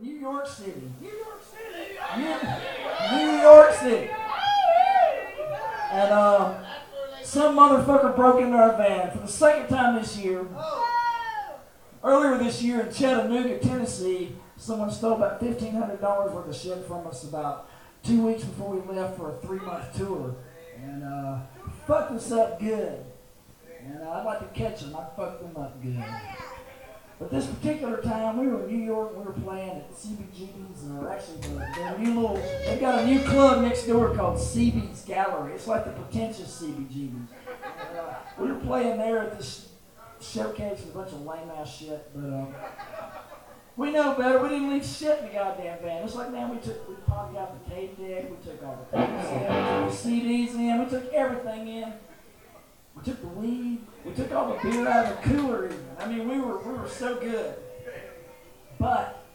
New York City. New York City. New York City. And some motherfucker broke into our van for the second time this year. Earlier this year in Chattanooga, Tennessee, someone stole about $1,500 worth of shit from us about 2 weeks before we left for a 3-month tour. And fucked us up good. And I'd like to catch them. I fucked them up good. But this particular time, we were in New York. We were playing at CBGB's. Actually, they got a new club next door called CB's Gallery. It's like the pretentious CBGB's. We were playing there at this showcase with a bunch of lame ass shit. But we know better. We didn't leave shit in the goddamn van. It's like, man, we popped out the tape deck. We took all the tapes in. We took the CDs in. We took everything in. We took the weed. We took all the beer out of the cooler even. I mean, we were so good. But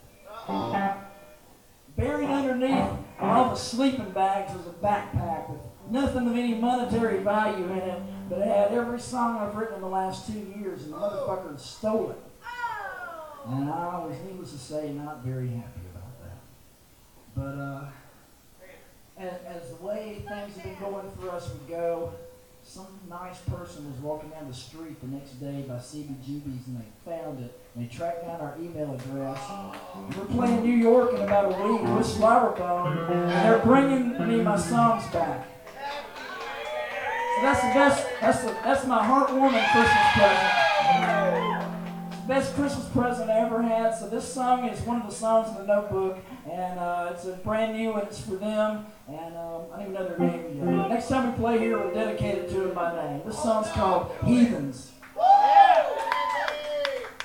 buried underneath all the sleeping bags was a backpack with nothing of any monetary value in it, but it had every song I've written in the last 2 years, and the motherfucker had stole it. And I was, needless to say, not very happy about that. But as the way things have been going for us would go, some nice person was walking down the street the next day by CBGB's and they found it. And they tracked down our email address. We're playing New York in about a week with Slobberbone, and they're bringing me my songs back. So that's the best. That's my heartwarming Christmas present. It's the best Christmas present I ever had. So this song is one of the songs in the Notebook, and it's a brand new, and it's for them. And I don't even know their name yet. Next time we play here, we'll dedicate it to them by name. This song's called Heathens.